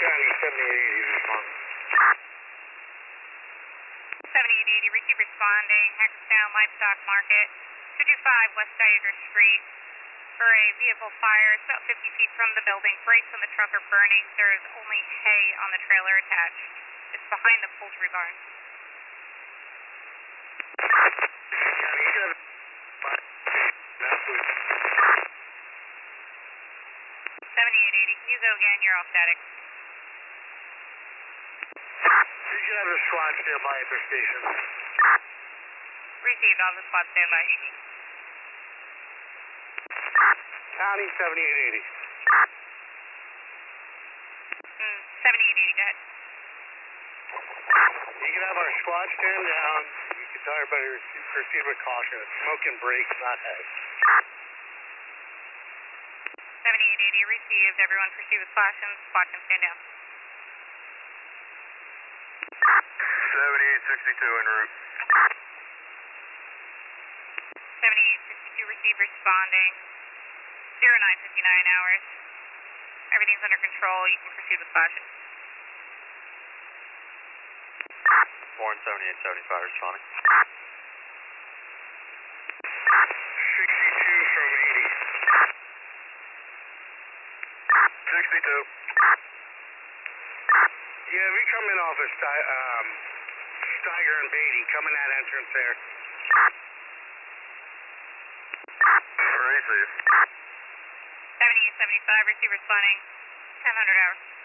County 7880 respond. 7880, receive responding, Hagerstown Livestock Market, 225 West Dieter Street. For a vehicle fire, it's about 50 feet from the building. Brakes on the truck are burning. There's only hay on the trailer attached. It's behind the poultry barn. County, you got 7880, can you go again? You're off static. You should have a squad standby at their station. Received, on the spot standby. County 7880. 7880, go ahead. You can have our squad stand down. You can tell everybody to proceed with caution. It's smoke and brakes, not hay. 7880, received. Everyone proceed with caution. Squad can stand down. 7862 en route. 7862, receive responding. 0959 hours. Everything's under control. You can proceed with caution. Warren 7875 responding. 62 from 80. 62. Yeah, we come in off of Steiger and Beatty. Come in that entrance there. Receive. 7875, receive responding. 1000 hours.